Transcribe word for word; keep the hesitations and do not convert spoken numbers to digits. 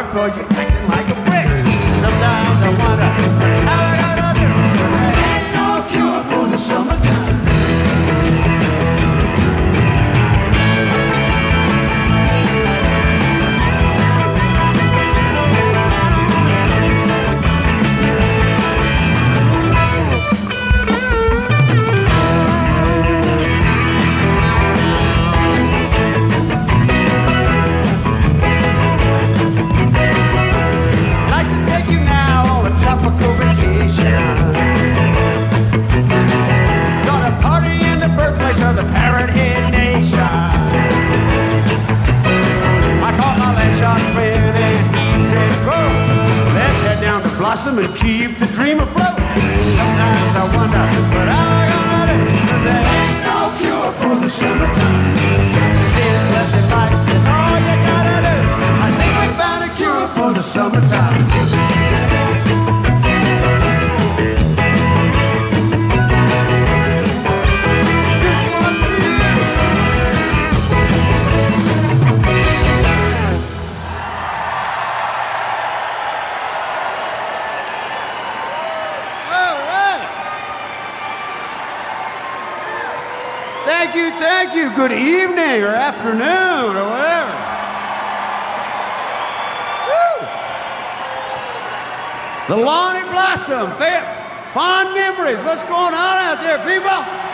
cause you're acting like a prick. Sometimes I wonder how I gotta do. There ain't no cure for the summertime. Tropical vacation. Gonna party in the birthplace of the Parrot Head Nation. I called my landshot friend and he said, "Go, let's head down to Blossom and keep the dream afloat." Sometimes I wonder what am I gonna do, 'cause there ain't no cure for the summertime. Kids left and right, that's all you gotta do. I think we found a cure for the summertime. Thank you, thank you. Good evening or afternoon or whatever. Woo! The Lonnie Blossom, fond memories. What's going on out there, people?